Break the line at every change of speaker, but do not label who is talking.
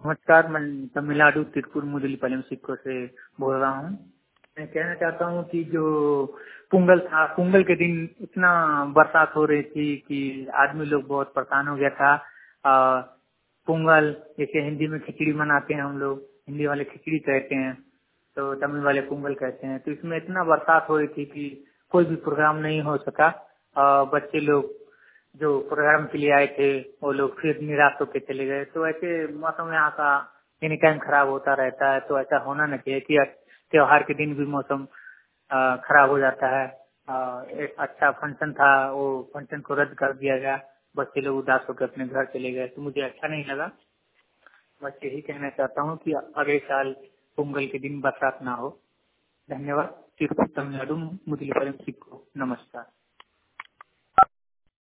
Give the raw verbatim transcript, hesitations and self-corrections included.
नमस्कार, मैं तमिलनाडु तिरुपुर मुदुलीपालम सिक्को से बोल रहा हूँ। मैं कहना चाहता हूँ कि जो पोंगल था, पोंगल के दिन इतना बरसात हो रही थी कि आदमी लोग बहुत परेशान हो गया था। आ, पोंगल जैसे हिंदी में खिचड़ी मनाते हैं हम लोग, हिंदी वाले खिचड़ी कहते हैं तो तमिल वाले पोंगल कहते हैं। तो इसमें इतना बरसात हो रही थी कि कोई भी प्रोग्राम नहीं हो सका। आ, बच्चे लोग जो प्रोग्राम के लिए आए थे वो लोग फिर निराश होकर चले गए। तो ऐसे मौसम यहाँ का एनी टाइम खराब होता रहता है, तो ऐसा होना नहीं चाहिए कि त्योहार के दिन भी मौसम अ, खराब हो जाता है। अ, एक अच्छा फंक्शन था, वो फंक्शन को रद्द कर दिया गया, बच्चे लोग उदास होकर अपने घर चले गए, तो मुझे अच्छा नहीं लगा। बस यही कहना चाहता हूँ कि अगले साल पोंगल के दिन बरसात ना हो। धन्यवाद। तिरुपति तमिलनाडु मुदुलीपालम सिक्को। नमस्कार।